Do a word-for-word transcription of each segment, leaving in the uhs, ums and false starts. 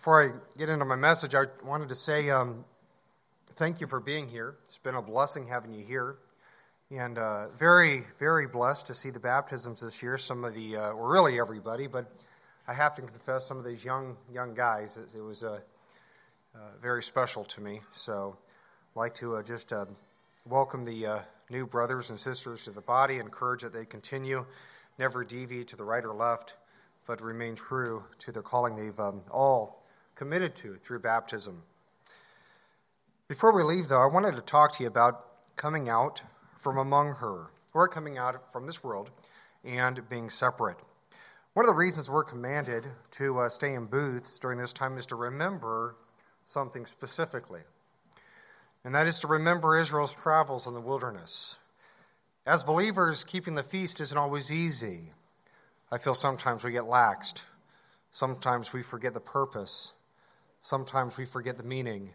Before I get into my message, I wanted to say um, thank you for being here. It's been a blessing having you here. And uh, very, very blessed to see the baptisms this year. Some of the, uh, well, really everybody, but I have to confess, some of these young young guys, it, it was uh, uh, very special to me. So I'd like to uh, just uh, welcome the uh, new brothers and sisters to the body, encourage that they continue, never deviate to the right or left, but remain true to the calling they've um, all committed to through baptism. Before we leave, though, I wanted to talk to you about coming out from among her, or coming out from this world and being separate. One of the reasons we're commanded to uh, stay in booths during this time is to remember something specifically, and that is to remember Israel's travels in the wilderness. As believers, keeping the feast isn't always easy. I feel sometimes we get laxed. Sometimes we forget the purpose. Sometimes we forget the meaning.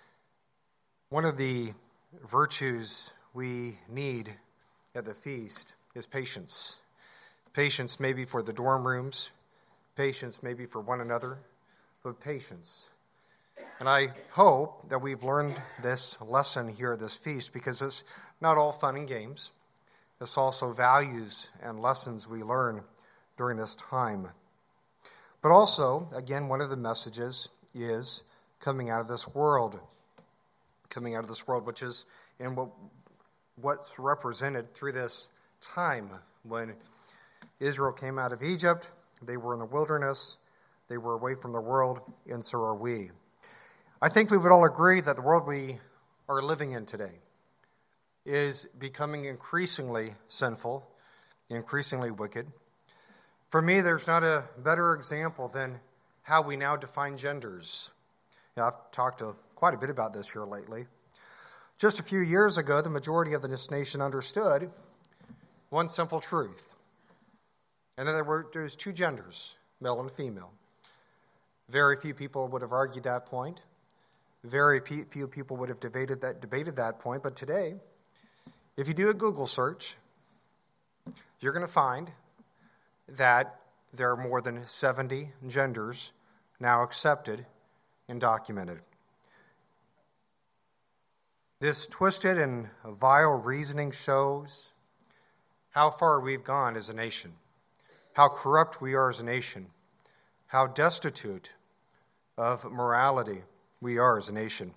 One of the virtues we need at the feast is patience. Patience maybe for the dorm rooms, patience maybe for one another, but patience. And I hope that we've learned this lesson here at this feast, because it's not all fun and games. It's also values and lessons we learn during this time. But also, again, one of the messages is coming out of this world. Coming out of this world, which is in what what's represented through this time. When Israel came out of Egypt, they were in the wilderness, they were away from the world, and so are we. I think we would all agree that the world we are living in today is becoming increasingly sinful, increasingly wicked. For me, there's not a better example than how we now define genders. You know, I've talked a, quite a bit about this here lately. Just a few years ago, the majority of this nation understood one simple truth, and that there were there's two genders, male and female. Very few people would have argued that point. Very few people would have debated that debated that point. But today, if you do a Google search, you're going to find that there are more than seventy genders now accepted and documented. This twisted and vile reasoning shows how far we've gone as a nation, how corrupt we are as a nation, how destitute of morality we are as a nation.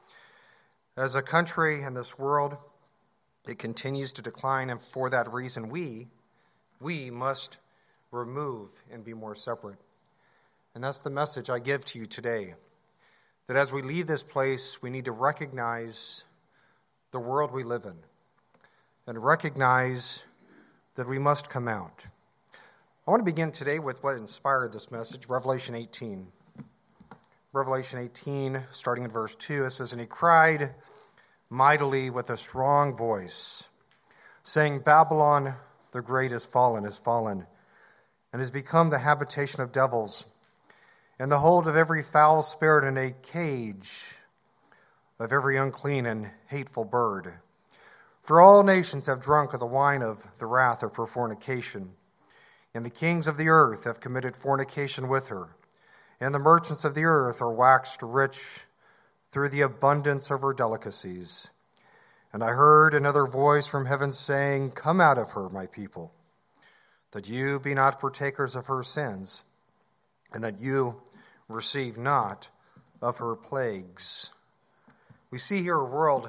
As a country in this world, it continues to decline, and for that reason, we, we must remove and be more separate. And that's the message I give to you today, that as we leave this place, we need to recognize the world we live in and recognize that we must come out. I want to begin today with what inspired this message, Revelation eighteen. Revelation eighteen, starting in verse two, it says, "And he cried mightily with a strong voice, saying, Babylon the great is fallen, is fallen, and has become the habitation of devils, and the hold of every foul spirit, and a cage of every unclean and hateful bird. For all nations have drunk of the wine of the wrath of her fornication, and the kings of the earth have committed fornication with her, and the merchants of the earth are waxed rich through the abundance of her delicacies. And I heard another voice from heaven saying, Come out of her, my people, that you be not partakers of her sins, and that you receive not of her plagues." We see here a world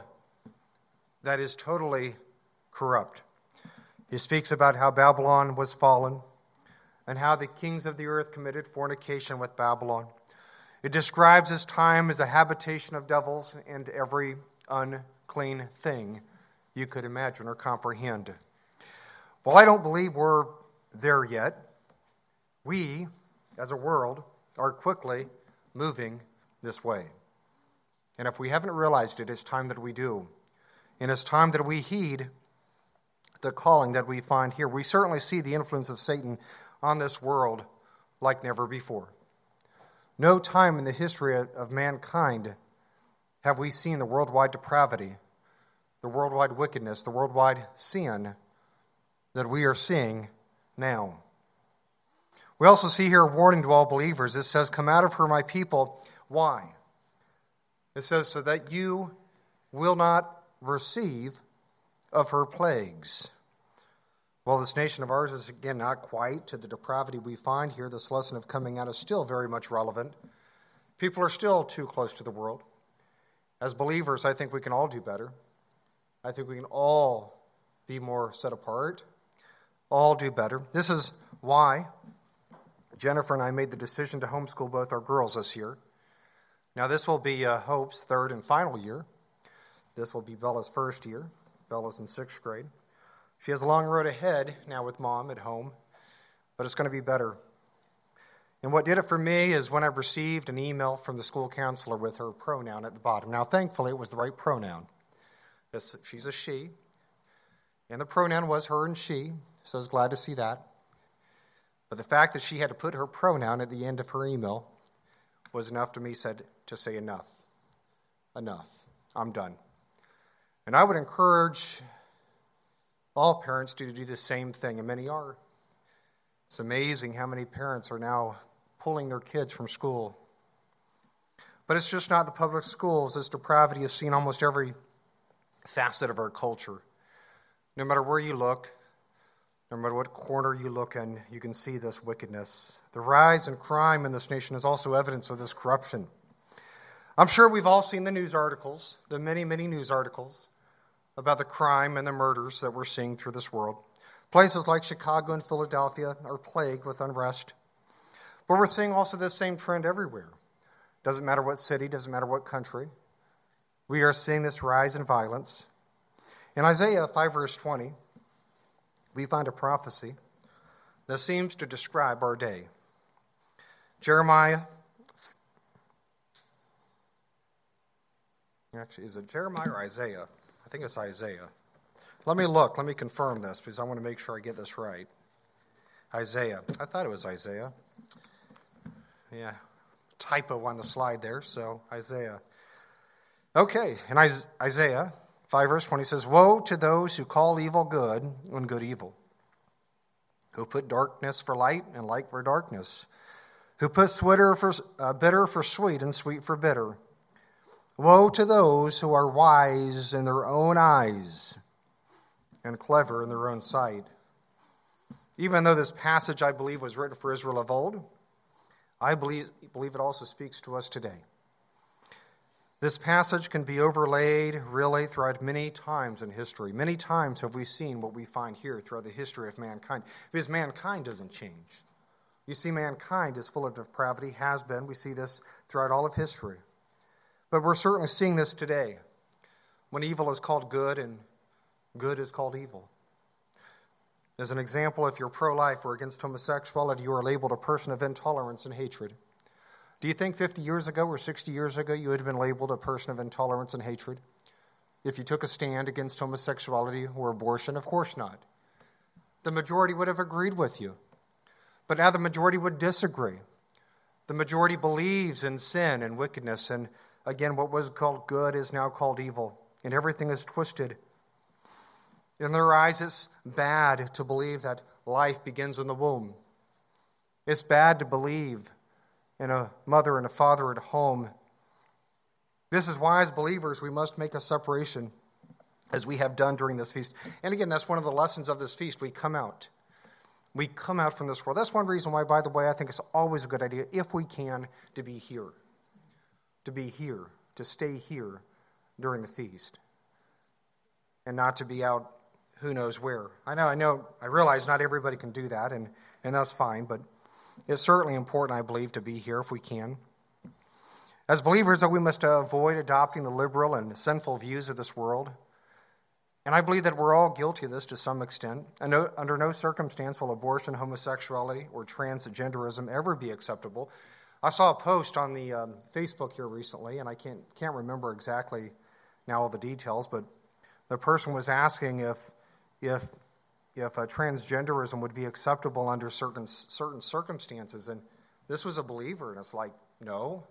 that is totally corrupt. He speaks about how Babylon was fallen and how the kings of the earth committed fornication with Babylon. It describes this time as a habitation of devils and every unclean thing you could imagine or comprehend. Well, I don't believe we're there yet. We, as a world, are quickly moving this way. And if we haven't realized it, it's time that we do. And it's time that we heed the calling that we find here. We certainly see the influence of Satan on this world like never before. No time in the history of mankind have we seen the worldwide depravity, the worldwide wickedness, the worldwide sin that we are seeing now. We also see here a warning to all believers. It says, come out of her, my people. Why? It says, so that you will not receive of her plagues. Well, this nation of ours is, again, not quite to the depravity we find here. This lesson of coming out is still very much relevant. People are still too close to the world. As believers, I think we can all do better. I think we can all be more set apart, all do better. This is why Jennifer and I made the decision to homeschool both our girls this year. Now, this will be uh, Hope's third and final year. This will be Bella's first year. Bella's in sixth grade. She has a long road ahead now with Mom at home, but it's going to be better. And what did it for me is when I received an email from the school counselor with her pronoun at the bottom. Now, thankfully, it was the right pronoun. This, she's a she, and the pronoun was her and she, so I was glad to see that. But the fact that she had to put her pronoun at the end of her email was enough to me said to say enough. Enough. I'm done. And I would encourage all parents to do the same thing, and many are. It's amazing how many parents are now pulling their kids from school. But it's just not the public schools. This depravity is seen almost every facet of our culture. No matter where you look, no matter what corner you look in, you can see this wickedness. The rise in crime in this nation is also evidence of this corruption. I'm sure we've all seen the news articles, the many, many news articles about the crime and the murders that we're seeing through this world. Places like Chicago and Philadelphia are plagued with unrest. But we're seeing also this same trend everywhere. Doesn't matter what city, doesn't matter what country. We are seeing this rise in violence. In Isaiah five, verse twenty, we find a prophecy that seems to describe our day. Jeremiah, actually, is it Jeremiah or Isaiah? I think it's Isaiah. Let me look. Let me confirm this because I want to make sure I get this right. Isaiah. I thought it was Isaiah. Yeah, typo on the slide there, so Isaiah. Okay, in Isaiah five, verse twenty says, woe to those who call evil good and good evil, who put darkness for light and light for darkness, who put sweeter for, uh, bitter for sweet and sweet for bitter. Woe to those who are wise in their own eyes and clever in their own sight. Even though this passage, I believe, was written for Israel of old, I believe, believe it also speaks to us today. This passage can be overlaid, really, throughout many times in history. Many times have we seen what we find here throughout the history of mankind, because mankind doesn't change. You see, mankind is full of depravity, has been. We see this throughout all of history. But we're certainly seeing this today, when evil is called good and good is called evil. As an example, if you're pro-life or against homosexuality, you are labeled a person of intolerance and hatred. Do you think fifty years ago or sixty years ago you would have been labeled a person of intolerance and hatred? If you took a stand against homosexuality or abortion, of course not. The majority would have agreed with you. But now the majority would disagree. The majority believes in sin and wickedness, and again, what was called good is now called evil, and everything is twisted. In their eyes, it's bad to believe that life begins in the womb. It's bad to believe in a mother and a father at home. This is why, as believers, we must make a separation, as we have done during this feast. And again, that's one of the lessons of this feast. We come out. We come out from this world. That's one reason why, by the way, I think it's always a good idea, if we can, to be here. To be here, to stay here during the feast, and not to be out who knows where. I know, I know, I realize not everybody can do that, and, and that's fine, but it's certainly important, I believe, to be here if we can. As believers, though, we must avoid adopting the liberal and sinful views of this world, and I believe that we're all guilty of this to some extent, and no, under no circumstance will abortion, homosexuality, or transgenderism ever be acceptable. I saw a post on the um, Facebook here recently, and I can't can't remember exactly now all the details, but the person was asking if if if uh, transgenderism would be acceptable under certain certain circumstances, and this was a believer, and it's like, no.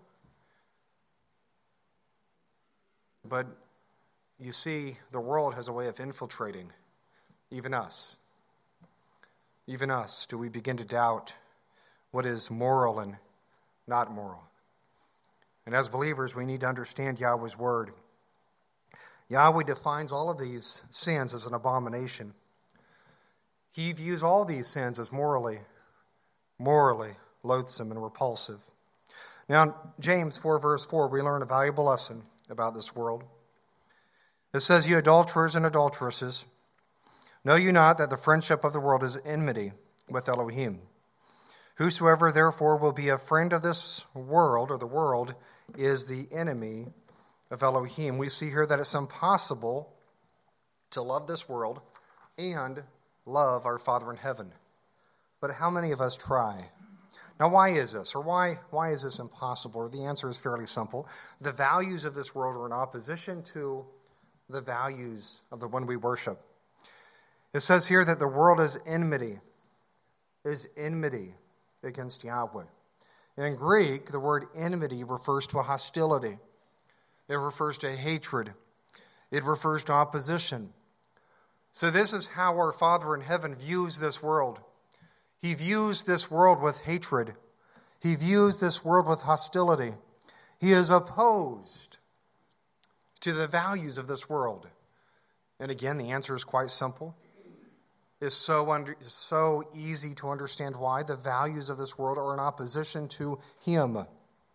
But you see, the world has a way of infiltrating even us. Even us. Do we begin to doubt what is moral and not moral. And as believers, we need to understand Yahweh's word. Yahweh defines all of these sins as an abomination. He views all these sins as morally, morally loathsome and repulsive. Now, in James four, verse four, we learn a valuable lesson about this world. It says, "You adulterers and adulteresses, know you not that the friendship of the world is enmity with Elohim? Whosoever therefore will be a friend of this world, or the world, is the enemy of Elohim." We see here that it's impossible to love this world and love our Father in heaven. But how many of us try? Now, why is this? Or why, why is this impossible? Or the answer is fairly simple. The values of this world are in opposition to the values of the one we worship. It says here that the world is enmity, is enmity against Yahweh. In Greek, the word enmity refers to a hostility. It refers to hatred. It refers to opposition. So this is how our Father in heaven views this world. He views this world with hatred. He views this world with hostility. He is opposed to the values of this world. And again, the answer is quite simple. It's so, under, so easy to understand why. The values of this world are in opposition to Him.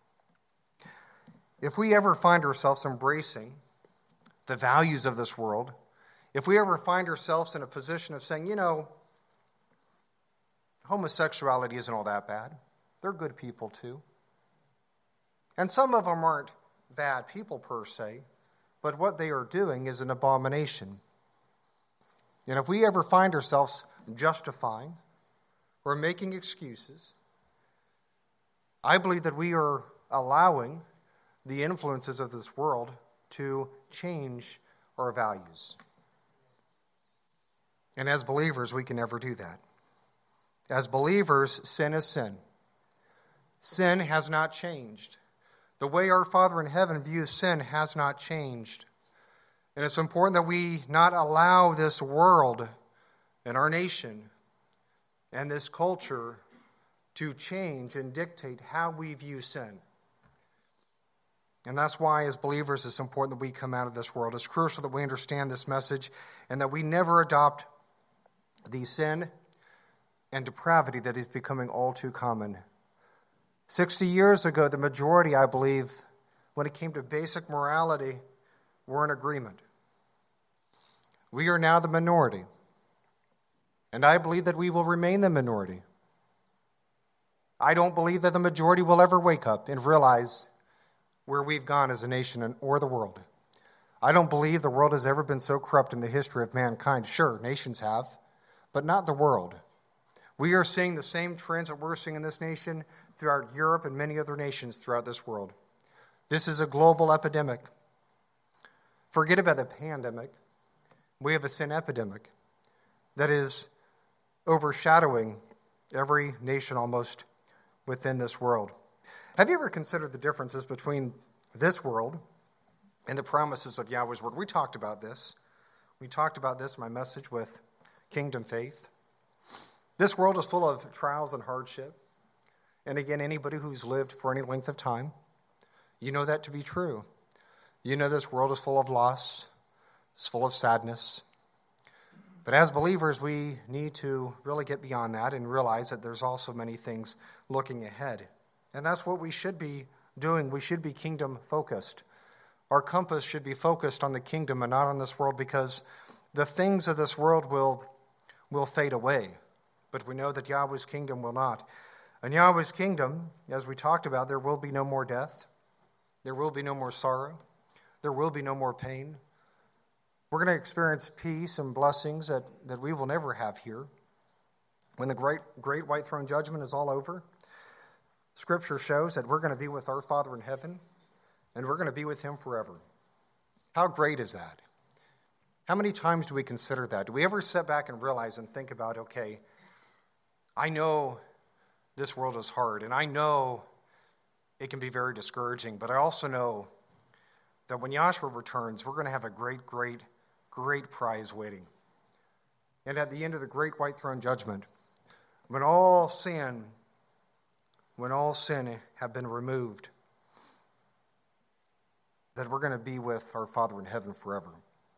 If we ever find ourselves embracing the values of this world, if we ever find ourselves in a position of saying, you know, homosexuality isn't all that bad. They're good people too. And some of them aren't bad people per se, but what they are doing is an abomination. And if we ever find ourselves justifying or making excuses, I believe that we are allowing the influences of this world to change our values. And as believers, we can never do that. As believers, sin is sin. Sin has not changed. The way our Father in heaven views sin has not changed. And it's important that we not allow this world and our nation and this culture to change and dictate how we view sin. And that's why, as believers, it's important that we come out of this world. It's crucial that we understand this message and that we never adopt the sin and depravity that is becoming all too common. Sixty years ago, the majority, I believe, when it came to basic morality, were in agreement. We are now the minority, and I believe that we will remain the minority. I don't believe that the majority will ever wake up and realize where we've gone as a nation or the world. I don't believe the world has ever been so corrupt in the history of mankind. Sure, nations have, but not the world. We are seeing the same trends that we're seeing in this nation throughout Europe and many other nations throughout this world. This is a global epidemic. Forget about the pandemic. We have a sin epidemic that is overshadowing every nation almost within this world. Have you ever considered the differences between this world and the promises of Yahweh's word? We talked about this. We talked about this in my message with Kingdom Faith. This world is full of trials and hardship. And again, anybody who's lived for any length of time, you know that to be true. You know this world is full of loss. It's full of sadness. But as believers, we need to really get beyond that and realize that there's also many things looking ahead. And that's what we should be doing. We should be kingdom focused. Our compass should be focused on the kingdom and not on this world, because the things of this world will, will fade away. But we know that Yahweh's kingdom will not. In Yahweh's kingdom, as we talked about, there will be no more death. There will be no more sorrow. There will be no more pain. We're going to experience peace and blessings that, that we will never have here. When the great, great white throne judgment is all over, Scripture shows that we're going to be with our Father in heaven, and we're going to be with Him forever. How great is that? How many times do we consider that? Do we ever sit back and realize and think about, okay, I know this world is hard, and I know it can be very discouraging, but I also know that when Yahshua returns, we're going to have a great, great, great prize waiting. And at the end of the great white throne judgment, when all sin when all sin have been removed, that we're going to be with our Father in heaven forever.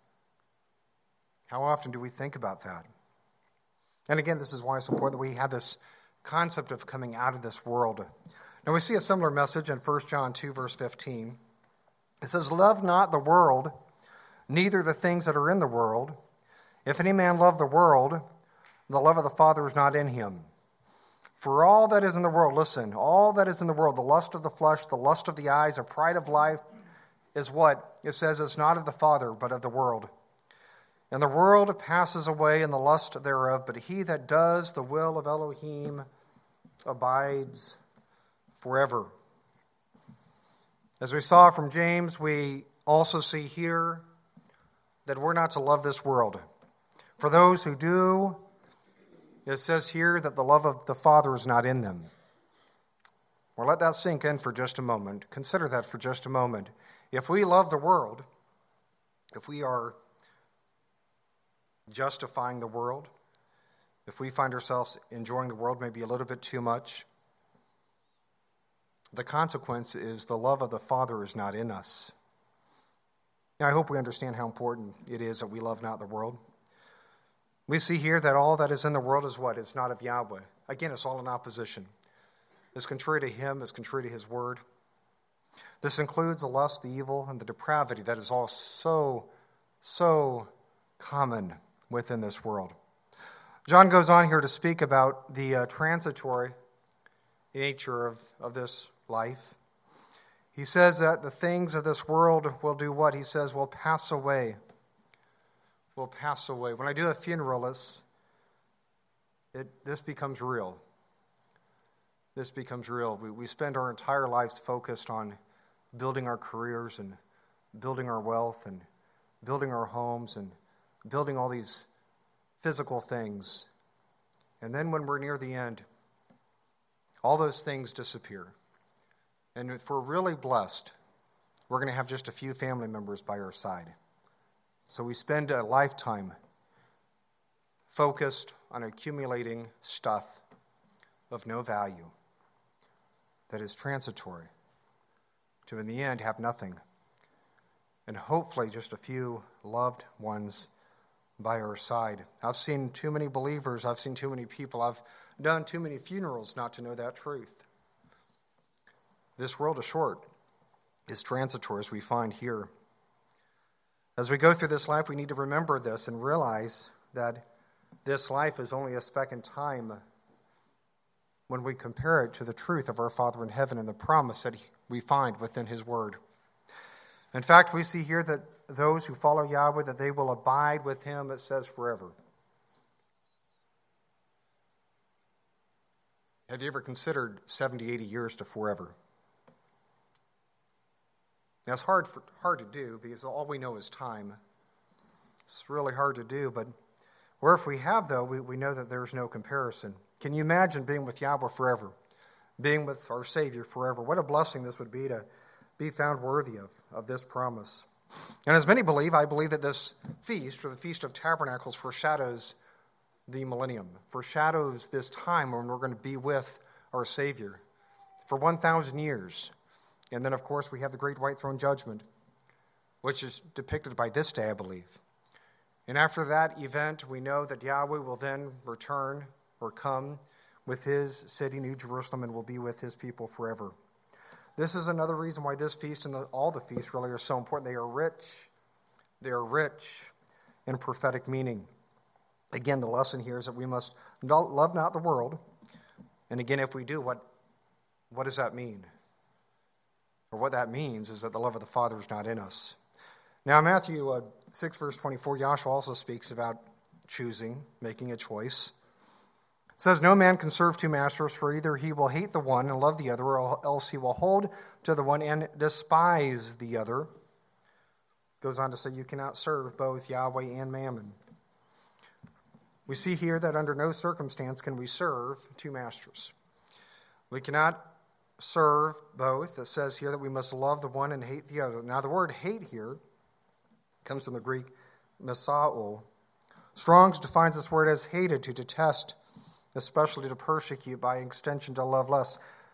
How often do we think about that? And again, this is why it's important that we have this concept of coming out of this world. Now we see a similar message in First John two, verse fifteen. It says, "Love not the world, neither the things that are in the world. If any man love the world, the love of the Father is not in him. For all that is in the world," listen, "all that is in the world, the lust of the flesh, the lust of the eyes, the pride of life, is what? It says it's not of the Father, but of the world. And the world passes away and the lust thereof, but he that does the will of Elohim abides forever." As we saw from James, we also see here that we're not to love this world. For those who do, it says here that the love of the Father is not in them. Well, let that sink in for just a moment. Consider that for just a moment. If we love the world, if we are justifying the world, if we find ourselves enjoying the world maybe a little bit too much, the consequence is the love of the Father is not in us. Now, I hope we understand how important it is that we love not the world. We see here that all that is in the world is what? It's not of Yahweh. Again, it's all in opposition. It's contrary to Him, it's contrary to His word. This includes the lust, the evil, and the depravity that is all so, so common within this world. John goes on here to speak about the uh, transitory nature of, of this life. He says that the things of this world will do what? He says will pass away. Will pass away. When I do a funeral, it's, it, this becomes real. This becomes real. We, we spend our entire lives focused on building our careers and building our wealth and building our homes and building all these physical things. And then when we're near the end, all those things disappear. And if we're really blessed, we're going to have just a few family members by our side. So we spend a lifetime focused on accumulating stuff of no value that is transitory, to in the end have nothing, and hopefully just a few loved ones by our side. I've seen too many believers, I've seen too many people, I've done too many funerals not to know that truth. This world is short, is transitory, as we find here. As we go through this life, we need to remember this and realize that this life is only a speck in time when we compare it to the truth of our Father in heaven and the promise that we find within His word. In fact, we see here that those who follow Yahweh, that they will abide with Him, it says, forever. Have you ever considered seventy, eighty years to forever? Now, it's hard, for, hard to do because all we know is time. It's really hard to do, but where if we have, though, we, we know that there's no comparison. Can you imagine being with Yahweh forever? Being with our Savior forever? What a blessing this would be to be found worthy of, of this promise. And as many believe, I believe that this feast, or the Feast of Tabernacles, foreshadows the millennium, foreshadows this time when we're going to be with our Savior for one thousand years. And then, of course, we have the great white throne judgment, which is depicted by this day, I believe. And after that event, we know that Yahweh will then return or come with His city, New Jerusalem, and will be with His people forever. This is another reason why this feast and the, all the feasts really are so important. They are rich. They are rich in prophetic meaning. Again, the lesson here is that we must love not the world. And again, if we do, what, what does that mean? Or what that means is that the love of the Father is not in us. Now, Matthew uh, six, verse twenty-four, Yahshua also speaks about choosing, making a choice. It says, "No man can serve two masters, for either he will hate the one and love the other, or else he will hold to the one and despise the other." It goes on to say you cannot serve both Yahweh and Mammon. We see here that under no circumstance can we serve two masters. We cannot serve both. It says here that we must love the one and hate the other. Now, the word hate here comes from the Greek mesao. Strong's defines this word as hated, to detest, especially to persecute, by extension to love less.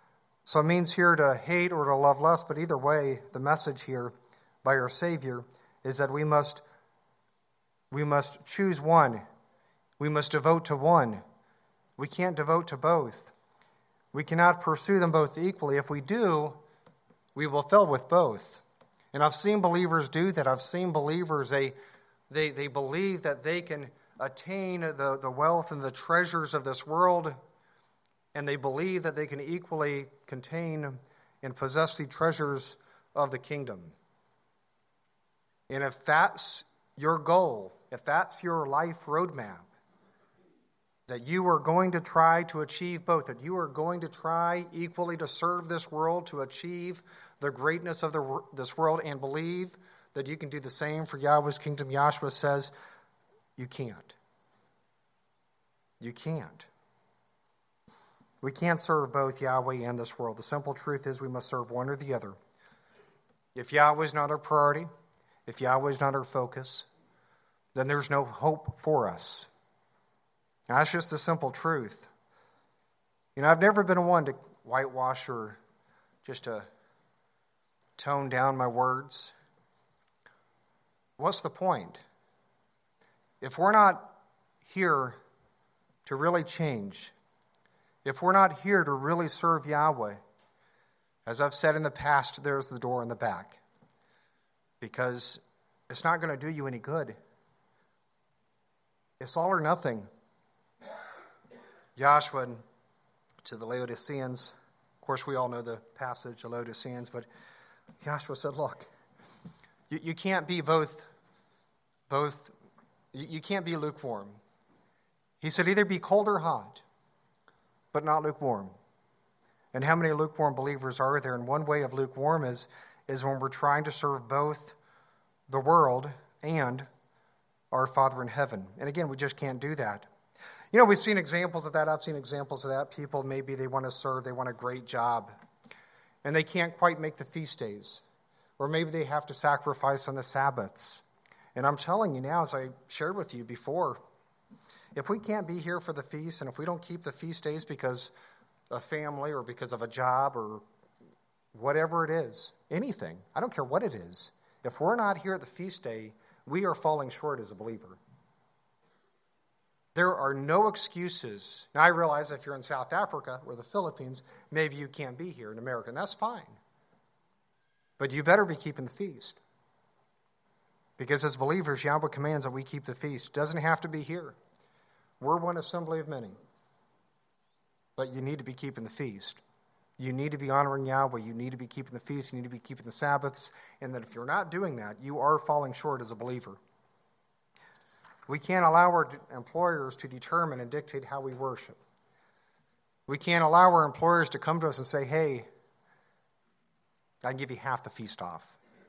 So it means here to hate or to love less, but either way, the message here by our Savior is that we must, we must choose one. We must devote to one. We can't devote to both. We cannot pursue them both equally. If we do, we will fail with both. And I've seen believers do that. I've seen believers, they, they, they believe that they can attain the, the wealth and the treasures of this world, and they believe that they can equally contain and possess the treasures of the kingdom. And if that's your goal, if that's your life roadmap, that you are going to try to achieve both, that you are going to try equally to serve this world, to achieve the greatness of the, this world, and believe that you can do the same for Yahweh's kingdom, Yahshua says, you can't. You can't. We can't serve both Yahweh and this world. The simple truth is we must serve one or the other. If Yahweh is not our priority, if Yahweh is not our focus, then there's no hope for us. Now, that's just the simple truth. You know, I've never been one to whitewash or just to tone down my words. What's the point? If we're not here to really change, if we're not here to really serve Yahweh, as I've said in the past, there's the door in the back. Because it's not going to do you any good. It's all or nothing. Yahshua to the Laodiceans, of course we all know the passage of Laodiceans, but Yahshua said, look, you, you can't be both, both, you, you can't be lukewarm. He said either be cold or hot, but not lukewarm. And how many lukewarm believers are there? And one way of lukewarm is, is when we're trying to serve both the world and our Father in heaven. And again, we just can't do that. You know, we've seen examples of that. I've seen examples of that. People, maybe they want to serve, they want a great job, and they can't quite make the feast days. Or maybe they have to sacrifice on the Sabbaths. And I'm telling you now, as I shared with you before, if we can't be here for the feast, and if we don't keep the feast days because of family or because of a job or whatever it is, anything, I don't care what it is, if we're not here at the feast day, we are falling short as a believer. There are no excuses. Now, I realize if you're in South Africa or the Philippines, maybe you can't be here in America, and that's fine. But you better be keeping the feast. Because as believers, Yahweh commands that we keep the feast. It doesn't have to be here. We're one assembly of many. But you need to be keeping the feast. You need to be honoring Yahweh. You need to be keeping the feast. You need to be keeping the Sabbaths. And that if you're not doing that, you are falling short as a believer. We can't allow our employers to determine and dictate how we worship. We can't allow our employers to come to us and say, hey, I can give you half the feast off.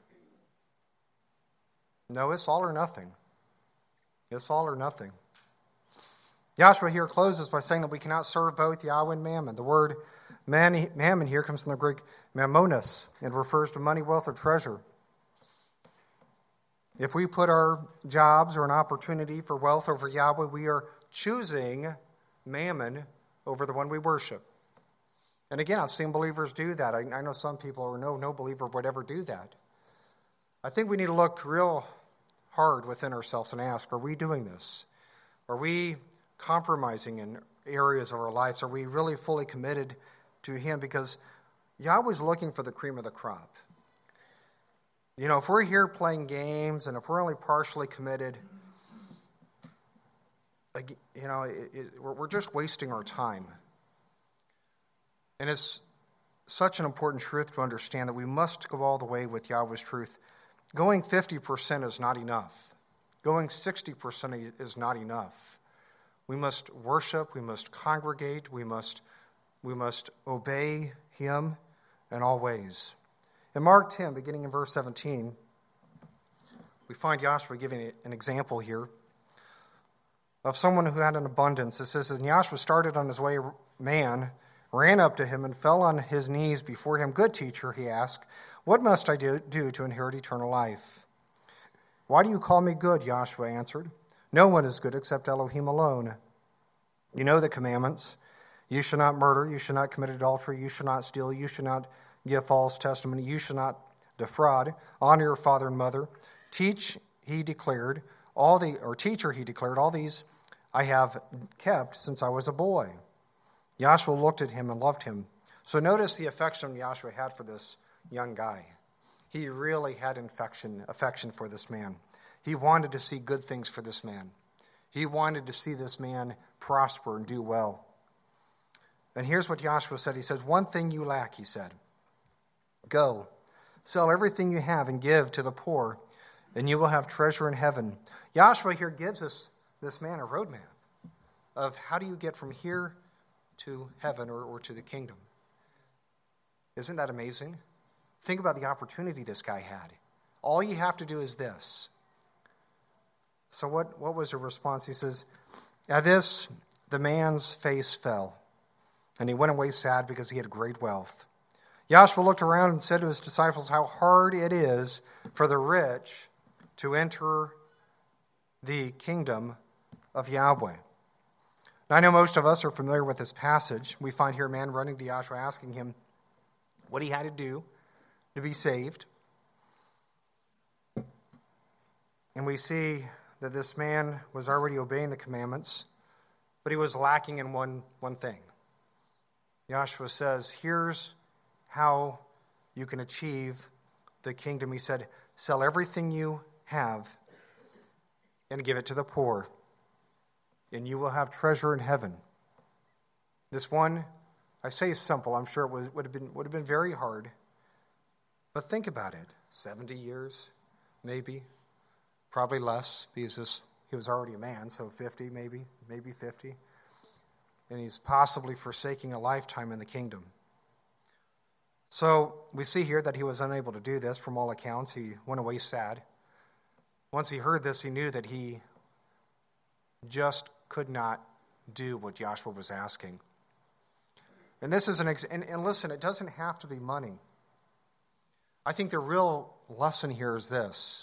No, it's all or nothing. It's all or nothing. Yahshua here closes by saying that we cannot serve both Yahweh and Mammon. The word mammon here comes from the Greek mammonos and refers to money, wealth, or treasure. If we put our jobs or an opportunity for wealth over Yahweh, we are choosing mammon over the one we worship. And again, I've seen believers do that. I, I know some people, or no, no believer would ever do that. I think we need to look real hard within ourselves and ask, are we doing this? Are we compromising in areas of our lives? Are we really fully committed to Him? Because Yahweh's looking for the cream of the crop. You know, if we're here playing games and if we're only partially committed, you know, it, it, we're just wasting our time. And it's such an important truth to understand that we must go all the way with Yahweh's truth. Going fifty percent is not enough. Going sixty percent is not enough. We must worship, we must congregate, we must, we must obey Him in all ways. In Mark ten, beginning in verse seventeen, we find Yahshua giving an example here of someone who had an abundance. It says, and Yahshua started on his way, man ran up to him and fell on his knees before him. Good teacher, he asked, what must I do, do to inherit eternal life? Why do you call me good? Yahshua answered. No one is good except Elohim alone. You know the commandments. You shall not murder, you shall not commit adultery, you shall not steal, you shall not give false testimony, you shall not defraud, honor your father and mother. Teach, he declared, all the, or teacher, he declared, all these I have kept since I was a boy. Joshua looked at him and loved him. So notice the affection Joshua had for this young guy. He really had affection, affection for this man. He wanted to see good things for this man. He wanted to see this man prosper and do well. And here's what Joshua said. He says, one thing you lack, he said. Go, sell everything you have and give to the poor, and you will have treasure in heaven. Joshua here gives us, this man, a roadmap of how do you get from here to heaven or, or to the kingdom. Isn't that amazing? Think about the opportunity this guy had. All you have to do is this. So what, what was the response? He says, at this, the man's face fell, and he went away sad because he had great wealth. Joshua looked around and said to his disciples, how hard it is for the rich to enter the kingdom of Yahweh. Now, I know most of us are familiar with this passage. We find here a man running to Joshua asking him what he had to do to be saved. And we see that this man was already obeying the commandments, but he was lacking in one, one thing. Joshua says, here's how you can achieve the kingdom. He said, sell everything you have and give it to the poor, and you will have treasure in heaven. This one, I say is simple. I'm sure it was, would have been would have been very hard. But think about it. seventy years, maybe. Probably less, because this, he was already a man, so fifty maybe, maybe fifty. And he's possibly forsaking a lifetime in the kingdom. So we see here that he was unable to do this from all accounts. He went away sad. Once he heard this, he knew that he just could not do what Joshua was asking. And this is an ex- and, and listen, it doesn't have to be money. I think the real lesson here is this.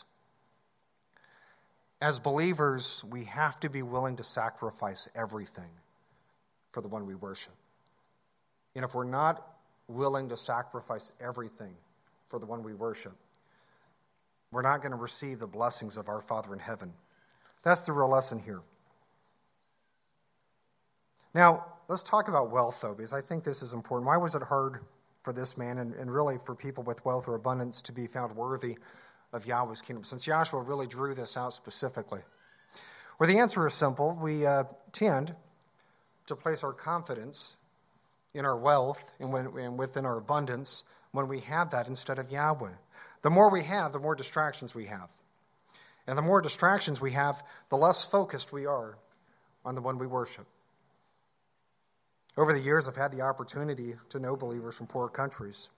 As believers, we have to be willing to sacrifice everything for the one we worship. And if we're not willing to sacrifice everything for the one we worship, we're not going to receive the blessings of our Father in heaven. That's the real lesson here. Now, let's talk about wealth, though, because I think this is important. Why was it hard for this man and, and really for people with wealth or abundance to be found worthy of Yahweh's kingdom, since Joshua really drew this out specifically? Well, the answer is simple. We uh, tend to place our confidence in our wealth and, when, and within our abundance when we have that instead of Yahweh. The more we have, the more distractions we have. And the more distractions we have, the less focused we are on the one we worship. Over the years, I've had the opportunity to know believers from poor countries.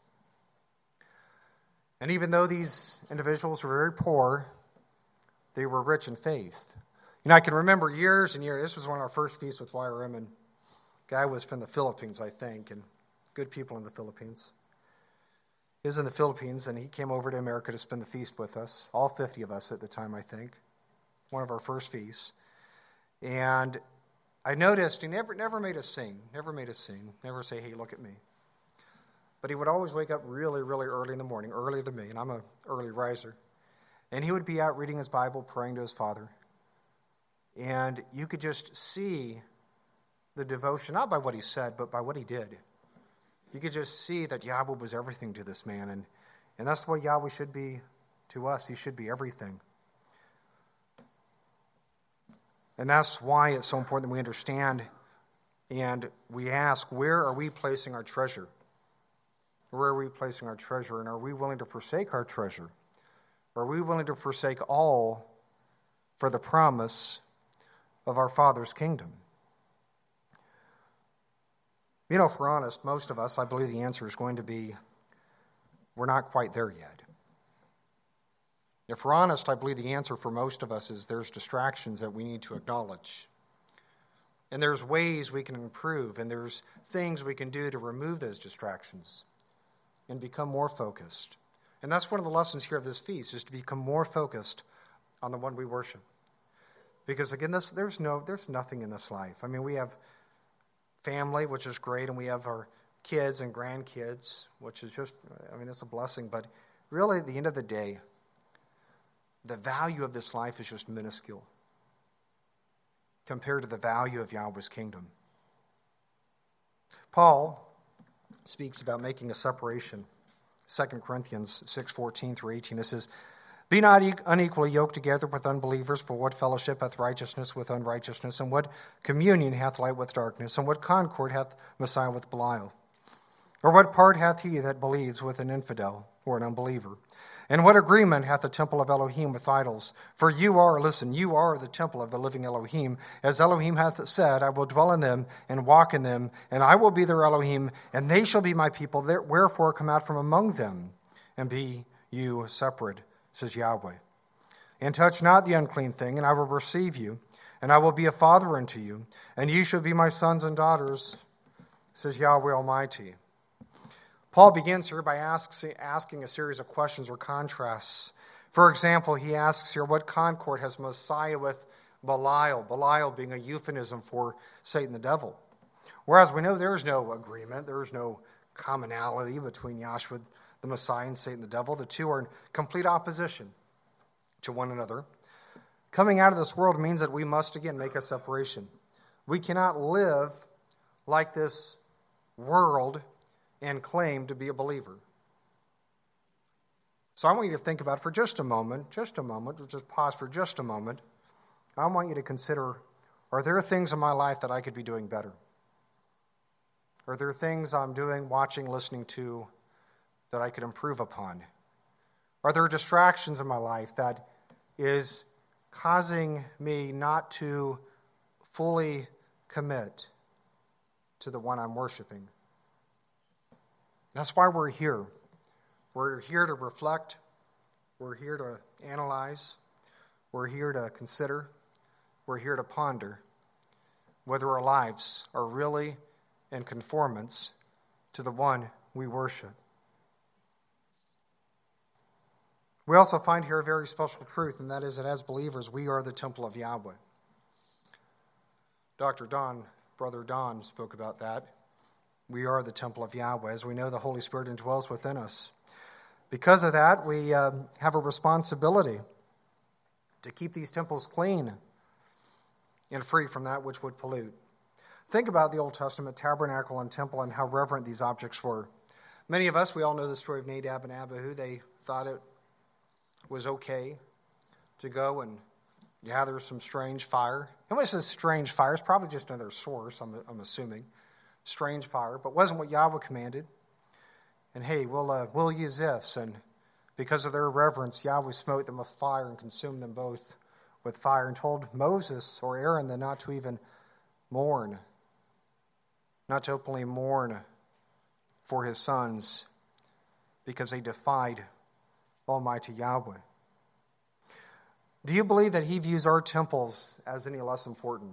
And even though these individuals were very poor, they were rich in faith. You know, I can remember years and years, this was one of our first feasts with Y R M, and the guy was from the Philippines, I think, and good people in the Philippines. He was in the Philippines, and he came over to America to spend the feast with us, all fifty of us at the time, I think, one of our first feasts. And I noticed he never never made us sing, never made us sing, never say, hey, look at me. But he would always wake up really, really early in the morning, earlier than me, and I'm an early riser. And he would be out reading his Bible, praying to his Father. And you could just see the devotion, not by what he said, but by what he did. You could just see that Yahweh was everything to this man. And, and that's the way Yahweh should be to us. He should be everything. And that's why it's so important that we understand and we ask, where are we placing our treasure? Where are we placing our treasure? And are we willing to forsake our treasure? Are we willing to forsake all for the promise of our Father's kingdom? You know, if we're honest, most of us, I believe the answer is going to be, we're not quite there yet. If we're honest, I believe the answer for most of us is there's distractions that we need to acknowledge. And there's ways we can improve, and there's things we can do to remove those distractions and become more focused. And that's one of the lessons here of this feast, is to become more focused on the one we worship. Because again, this, there's no, there's nothing in this life. I mean, we have family, which is great, and we have our kids and grandkids, which is just, I mean, it's a blessing. But really, at the end of the day, the value of this life is just minuscule compared to the value of Yahweh's kingdom. Paul speaks about making a separation. Second Corinthians six fourteen through eighteen, it says, "Be not unequally yoked together with unbelievers, for what fellowship hath righteousness with unrighteousness, and what communion hath light with darkness, and what concord hath Messiah with Belial? Or what part hath he that believes with an infidel or an unbeliever? And what agreement hath the temple of Elohim with idols? For you are, listen, you are the temple of the living Elohim. As Elohim hath said, I will dwell in them and walk in them, and I will be their Elohim, and they shall be my people. Wherefore come out from among them, and be you separate, says Yahweh. And touch not the unclean thing, and I will receive you, and I will be a father unto you, and you shall be my sons and daughters, says Yahweh Almighty." Paul begins here by asking a series of questions or contrasts. For example, he asks here, what concord has Messiah with Belial? Belial being a euphemism for Satan the devil. Whereas we know there is no agreement, there is no commonality between Yahshua the Messiah and Satan the devil. The two are in complete opposition to one another. Coming out of this world means that we must again make a separation. We cannot live like this world and claim to be a believer. So I want you to think about it for just a moment, just a moment, we'll just pause for just a moment. I want you to consider, are there things in my life that I could be doing better? Are there things I'm doing, watching, listening to that I could improve upon? Are there distractions in my life that is causing me not to fully commit to the one I'm worshiping? That's why we're here. We're here to reflect. We're here to analyze. We're here to consider. We're here to ponder whether our lives are really in conformance to the one we worship. We also find here a very special truth, and that is that as believers, we are the temple of Yahweh. Doctor Don, Brother Don, spoke about that. We are the temple of Yahweh. As we know, the Holy Spirit indwells within us. Because of that, we um, have a responsibility to keep these temples clean and free from that which would pollute. Think about the Old Testament tabernacle and temple and how reverent these objects were. Many of us, we all know the story of Nadab and Abihu. They thought it was okay to go and gather some strange fire. And when it says strange fire, it's probably just another source, I'm, I'm assuming. Strange fire, but wasn't what Yahweh commanded. And hey, we'll uh, we'll use this. And because of their irreverence, Yahweh smote them with fire and consumed them both with fire, and told Moses or Aaron then not to even mourn, not to openly mourn for his sons, because they defied Almighty Yahweh. Do you believe that he views our temples as any less important?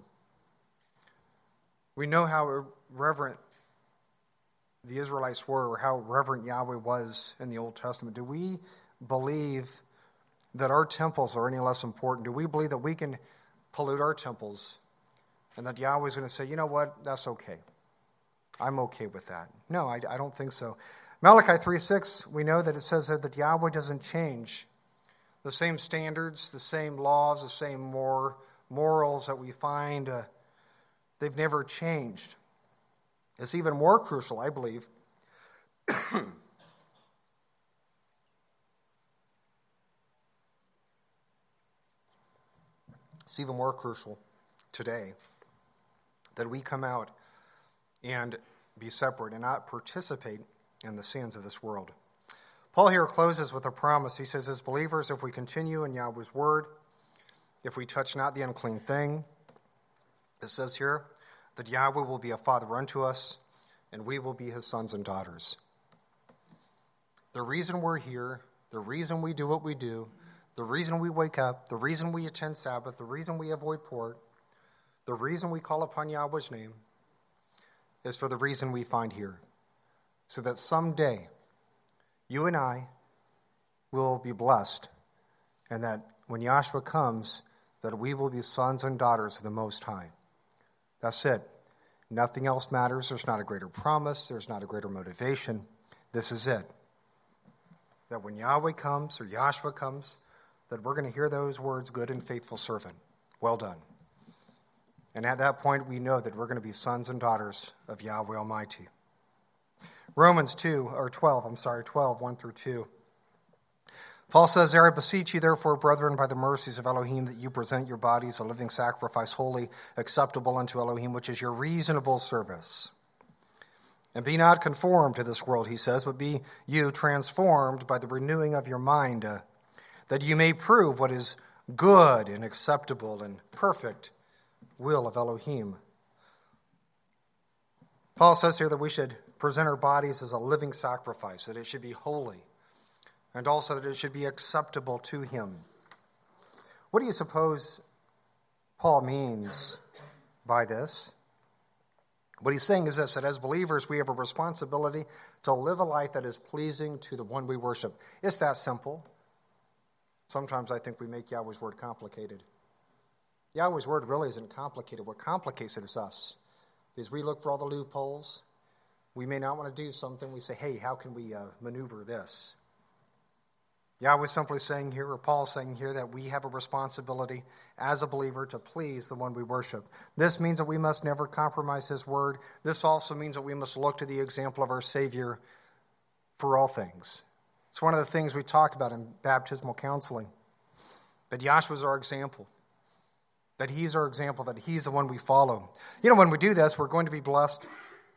We know how reverent the Israelites were, or how reverent Yahweh was in the Old Testament. Do we believe that our temples are any less important? Do we believe that we can pollute our temples and that Yahweh is going to say, you know what, that's okay. I'm okay with that. No, I, I don't think so. Malachi three six, we know that it says that, that Yahweh doesn't change. The same standards, the same laws, the same more morals that we find, uh, they've never changed. It's even more crucial, I believe. It's even more crucial today that we come out and be separate and not participate in the sins of this world. Paul here closes with a promise. He says, as believers, if we continue in Yahweh's word, if we touch not the unclean thing, it says here that Yahweh will be a father unto us, and we will be his sons and daughters. The reason we're here, the reason we do what we do, the reason we wake up, the reason we attend Sabbath, the reason we avoid pork, the reason we call upon Yahweh's name is for the reason we find here. So that someday you and I will be blessed, and that when Yahshua comes, that we will be sons and daughters of the Most High. That's it. Nothing else matters. There's not a greater promise. There's not a greater motivation. This is it. That when Yahweh comes or Yahshua comes, that we're going to hear those words, good and faithful servant, well done. And at that point, we know that we're going to be sons and daughters of Yahweh Almighty. Romans two, or twelve, I'm sorry, twelve, one through two. Paul says there, I beseech you, therefore, brethren, by the mercies of Elohim, that you present your bodies a living sacrifice, holy, acceptable unto Elohim, which is your reasonable service. And be not conformed to this world, he says, but be you transformed by the renewing of your mind, uh, that you may prove what is good and acceptable and perfect will of Elohim. Paul says here that we should present our bodies as a living sacrifice, that it should be holy, and also that it should be acceptable to him. What do you suppose Paul means by this? What he's saying is this, that as believers, we have a responsibility to live a life that is pleasing to the one we worship. It's that simple. Sometimes I think we make Yahweh's word complicated. Yahweh's word really isn't complicated. What complicates it is us. Because we look for all the loopholes. We may not want to do something. We say, hey, how can we uh, maneuver this? Yahweh's simply saying here, or Paul's saying here, that we have a responsibility as a believer to please the one we worship. This means that we must never compromise his word. This also means that we must look to the example of our Savior for all things. It's one of the things we talk about in baptismal counseling. That Yahshua's our example. That he's our example, that he's the one we follow. You know, when we do this, we're going to be blessed,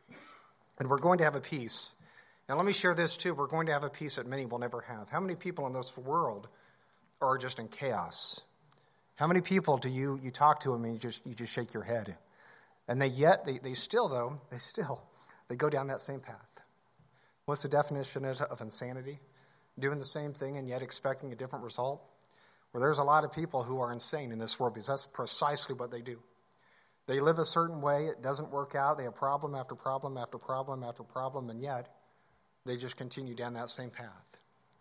and we're going to have a peace. And let me share this too. We're going to have a peace that many will never have. How many people in this world are just in chaos? How many people do you, you talk to them and you just you just shake your head? And they yet, they, they still though, they still, they go down that same path. What's the definition of insanity? Doing the same thing and yet expecting a different result? Well, there's a lot of people who are insane in this world because that's precisely what they do. They live a certain way, it doesn't work out, they have problem after problem after problem after problem, and yet they just continue down that same path.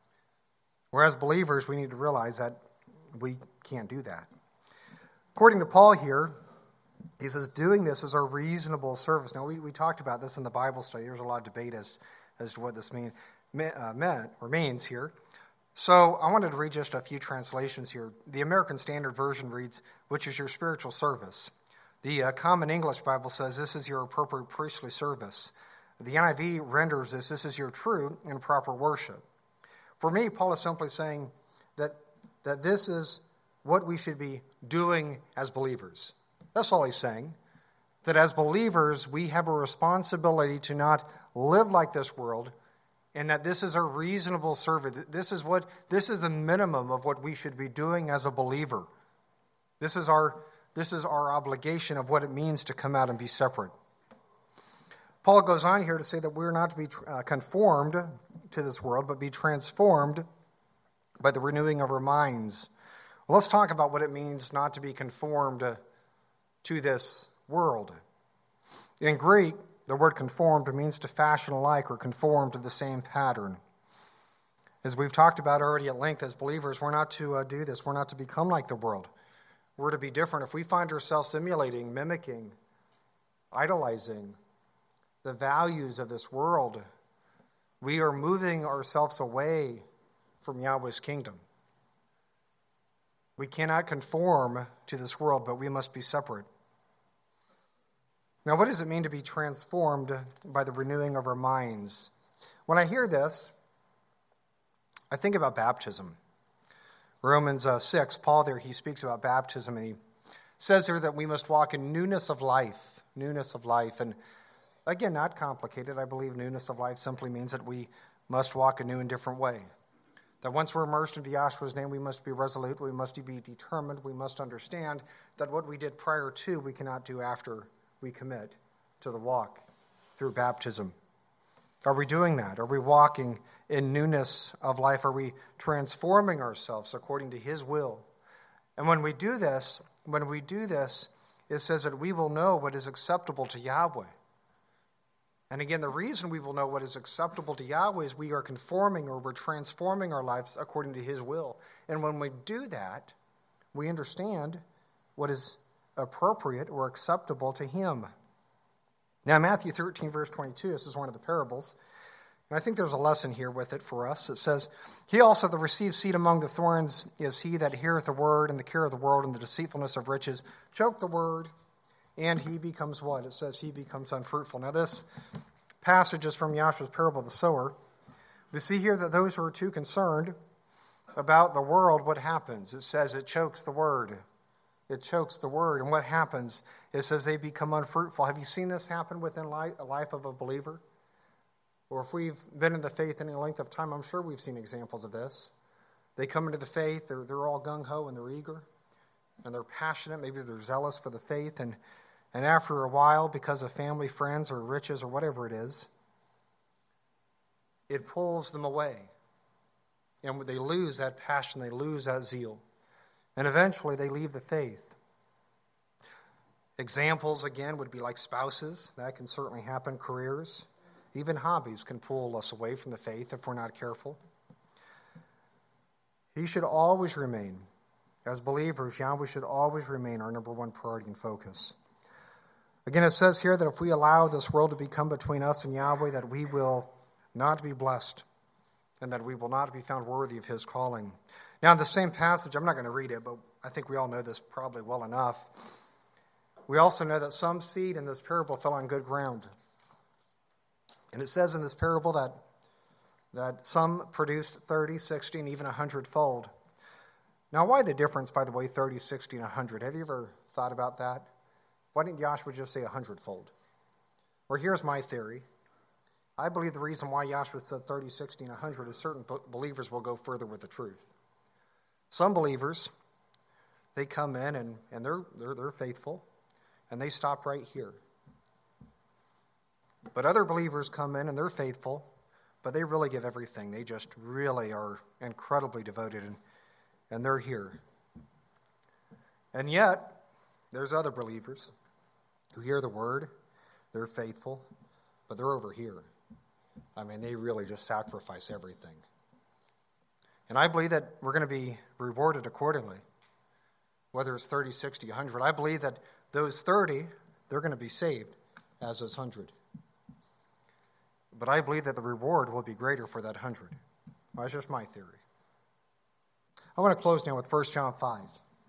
Whereas believers, we need to realize that we can't do that. According to Paul here, he says doing this is our reasonable service. Now, we, we talked about this in the Bible study. There's a lot of debate as, as to what this mean, uh, meant or means here. So I wanted to read just a few translations here. The American Standard Version reads, which is your spiritual service. The uh, Common English Bible says, this is your appropriate priestly service. The N I V renders this, this is your true and proper worship. For me, Paul is simply saying that, that this is what we should be doing as believers. That's all he's saying. That as believers, we have a responsibility to not live like this world, and that this is a reasonable service. This is what this is the minimum of what we should be doing as a believer. This is our this is our obligation of what it means to come out and be separate. Paul goes on here to say that we're not to be uh, conformed to this world, but be transformed by the renewing of our minds. Well, let's talk about what it means not to be conformed to this world. In Greek, the word conformed means to fashion alike or conform to the same pattern. As we've talked about already at length as believers, we're not to uh, do this. We're not to become like the world. We're to be different. If we find ourselves simulating, mimicking, idolizing the values of this world, we are moving ourselves away from Yahweh's kingdom. We cannot conform to this world, but we must be separate. Now, what does it mean to be transformed by the renewing of our minds? When I hear this, I think about baptism. Romans uh, six, Paul there, he speaks about baptism, and he says here that we must walk in newness of life, newness of life. And again, not complicated. I believe newness of life simply means that we must walk a new and different way. That once we're immersed into Yahshua's name, we must be resolute, we must be determined, we must understand that what we did prior to, we cannot do after we commit to the walk through baptism. Are we doing that? Are we walking in newness of life? Are we transforming ourselves according to his will? And when we do this, when we do this, it says that we will know what is acceptable to Yahweh. And again, the reason we will know what is acceptable to Yahweh is we are conforming or we're transforming our lives according to his will. And when we do that, we understand what is appropriate or acceptable to him. Now, Matthew thirteen, verse twenty-two, this is one of the parables. And I think there's a lesson here with it for us. It says, he also that receives seed among the thorns is he that heareth the word, and the care of the world and the deceitfulness of riches choke the word, and he becomes what? It says he becomes unfruitful. Now this passage is from Yahshua's parable of the sower. We see here that those who are too concerned about the world, what happens? It says it chokes the word. It chokes the word. And what happens? It says they become unfruitful. Have you seen this happen within a life of a believer? Or if we've been in the faith any length of time, I'm sure we've seen examples of this. They come into the faith, they're, they're all gung-ho and they're eager and they're passionate. Maybe they're zealous for the faith. And, and after a while, because of family, friends, or riches, or whatever it is, it pulls them away. And they lose that passion, they lose that zeal. And eventually they leave the faith. Examples, again, would be like spouses. That can certainly happen. Careers. Even hobbies can pull us away from the faith if we're not careful. He should always remain, as believers, Yahweh should always remain our number one priority and focus. Again, it says here that if we allow this world to become between us and Yahweh, that we will not be blessed and that we will not be found worthy of his calling. Now, in the same passage, I'm not going to read it, but I think we all know this probably well enough. We also know that some seed in this parable fell on good ground. And it says in this parable that, that some produced thirty, sixty, and even a hundredfold. Now, why the difference, by the way, thirty, sixty, and a hundred? Have you ever thought about that? Why didn't Yahshua just say a hundredfold? Well, here's my theory. I believe the reason why Yahshua said thirty, sixty, and a hundred is certain believers will go further with the truth. Some believers, they come in and, and they're, they're, they're faithful, and they stop right here. But other believers come in and they're faithful, but they really give everything. They just really are incredibly devoted, and, and they're here. And yet, there's other believers who hear the word, they're faithful, but they're over here. I mean, they really just sacrifice everything. And I believe that we're going to be rewarded accordingly, whether it's thirty, sixty, one hundred. I believe that those thirty, they're going to be saved as those one hundred. But I believe that the reward will be greater for that one hundred. Well, that's just my theory. I want to close now with First John five.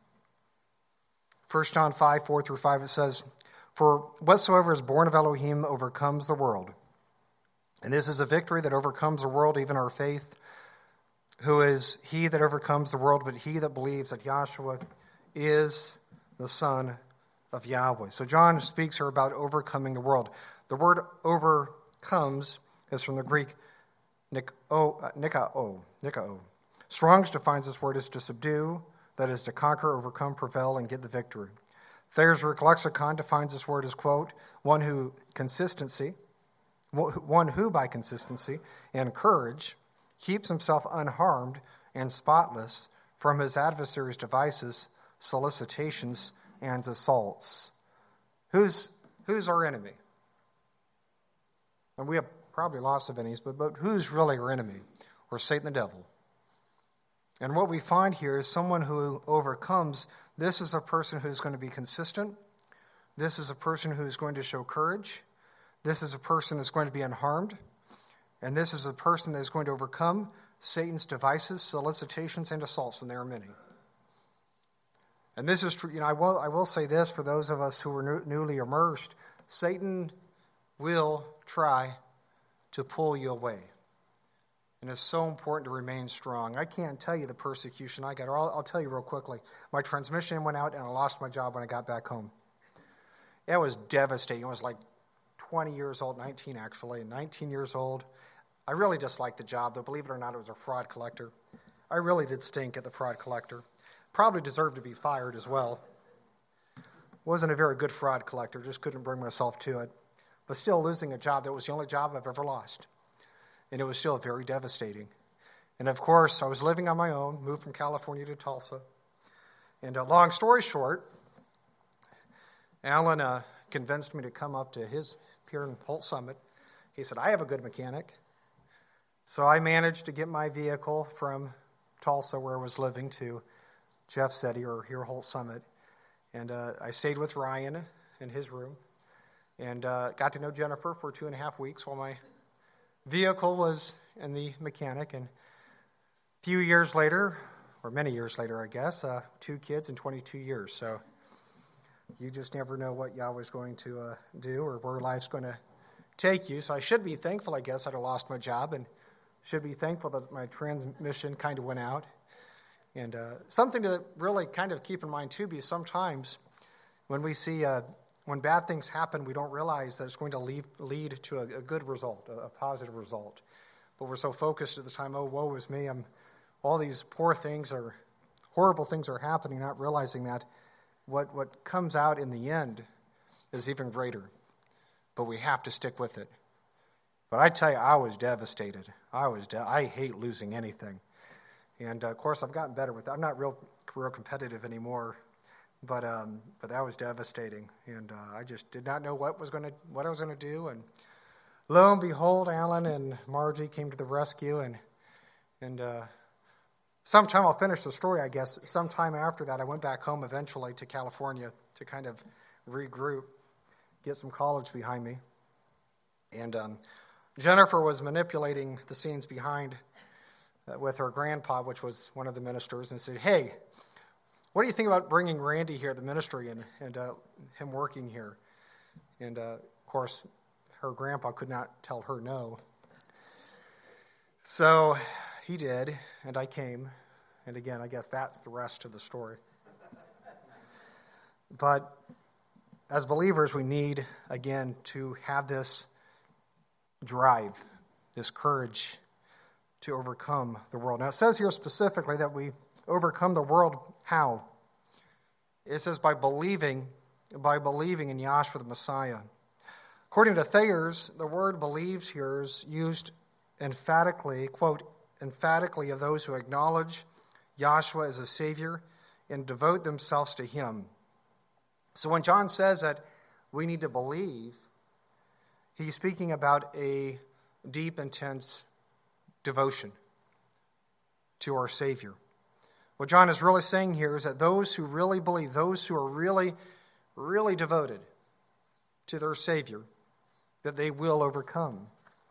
First John five, four through five, it says, "For whatsoever is born of Elohim overcomes the world. And this is a victory that overcomes the world, even our faith. Who is he that overcomes the world, but he that believes that Yahshua is the Son of Yahweh." So John speaks here about overcoming the world. The word overcomes is from the Greek nikao, nikao, nikao. Strong's defines this word as to subdue, that is to conquer, overcome, prevail, and get the victory. Thayer's lexicon defines this word as, quote, one who consistency, one who by consistency and courage keeps himself unharmed and spotless from his adversary's devices, solicitations, and assaults. Who's, who's our enemy? And we have probably lots of enemies, but, but who's really our enemy? Or Satan the devil. And what we find here is someone who overcomes. This is a person who's going to be consistent. This is a person who is going to show courage. This is a person that's going to be unharmed. And this is a person that is going to overcome Satan's devices, solicitations, and assaults, and there are many. And this is true. You know, I will, I will say this for those of us who are new, newly immersed. Satan will try to pull you away. And it's so important to remain strong. I can't tell you the persecution I got. Or I'll, I'll tell you real quickly. My transmission went out and I lost my job when I got back home. It was devastating. I was like twenty years old, nineteen actually, nineteen years old. I really disliked the job, though believe it or not, it was a fraud collector. I really did stink at the fraud collector. Probably deserved to be fired as well. Wasn't a very good fraud collector, just couldn't bring myself to it. But still losing a job, that was the only job I've ever lost. And it was still very devastating. And of course, I was living on my own, moved from California to Tulsa. And uh, long story short, Alan uh, convinced me to come up to his pier in Holt Summit. He said, I have a good mechanic. So I managed to get my vehicle from Tulsa, where I was living, to Jeff City, or here Holt Summit. And uh, I stayed with Ryan in his room. and uh, got to know Jennifer for two and a half weeks while my vehicle was in the mechanic. And a few years later, or many years later, I guess, uh, two kids in twenty-two years. So you just never know what Yahweh's going to uh, do or where life's going to take you. So I should be thankful, I guess, I'd have lost my job, and should be thankful that my transmission kind of went out. And uh, something to really kind of keep in mind, too, because sometimes when we see, uh, when bad things happen, we don't realize that it's going to lead, lead to a, a good result, a, a positive result. But we're so focused at the time, oh, woe is me, I'm, all these poor things are, horrible things are happening, not realizing that what, what comes out in the end is even greater. But we have to stick with it. But I tell you, I was devastated. I was. De- I hate losing anything, and uh, of course, I've gotten better with it. I'm not real, real competitive anymore, but um, but that was devastating, and uh, I just did not know what was going to what I was going to do. And lo and behold, Alan and Margie came to the rescue, and and uh, sometime I'll finish the story. I guess sometime after that, I went back home eventually to California to kind of regroup, get some college behind me, and. Um, Jennifer was manipulating the scenes behind uh, with her grandpa, which was one of the ministers, and said, hey, what do you think about bringing Randy here, the ministry, and, and uh, him working here? And, uh, of course, her grandpa could not tell her no. So he did, and I came. And again, I guess that's the rest of the story. But as believers, we need, again, to have this drive, this courage to overcome the world. Now, it says here specifically that we overcome the world how? It says by believing, by believing in Yahshua the Messiah. According to Thayer's, the word believes here is used emphatically, quote, emphatically of those who acknowledge Yahshua as a Savior and devote themselves to Him. So when John says that we need to believe, he's speaking about a deep, intense devotion to our Savior. What John is really saying here is that those who really believe, those who are really, really devoted to their Savior, that they will overcome.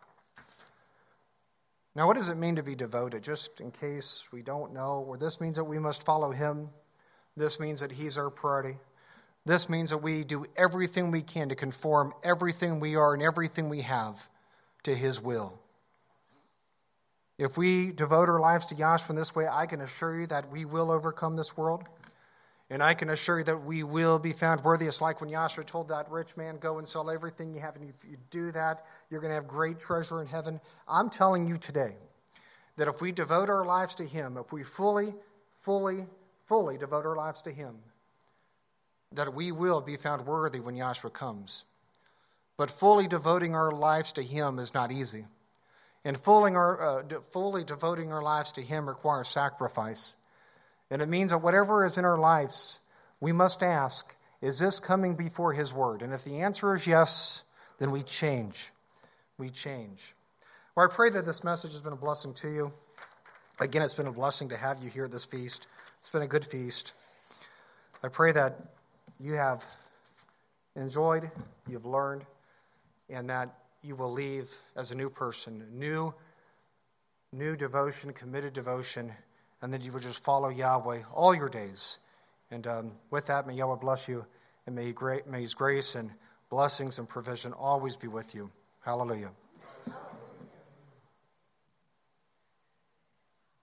Now, what does it mean to be devoted? Just in case we don't know, well, this means that we must follow Him. This means that He's our priority. This means that we do everything we can to conform everything we are and everything we have to His will. If we devote our lives to Yahshua in this way, I can assure you that we will overcome this world. And I can assure you that we will be found worthy. It's like when Yahshua told that rich man, go and sell everything you have, and if you do that, you're going to have great treasure in heaven. I'm telling you today that if we devote our lives to Him, if we fully, fully, fully devote our lives to Him, that we will be found worthy when Yahshua comes. But fully devoting our lives to Him is not easy. And fully, our, uh, de- fully devoting our lives to Him requires sacrifice. And it means that whatever is in our lives, we must ask, is this coming before His Word? And if the answer is yes, then we change. We change. Well, I pray that this message has been a blessing to you. Again, it's been a blessing to have you here at this feast. It's been a good feast. I pray that you have enjoyed, you've learned, and that you will leave as a new person, new, new devotion, committed devotion, and that you will just follow Yahweh all your days. And um, with that, may Yahweh bless you, and may, may His grace and blessings and provision always be with you. Hallelujah.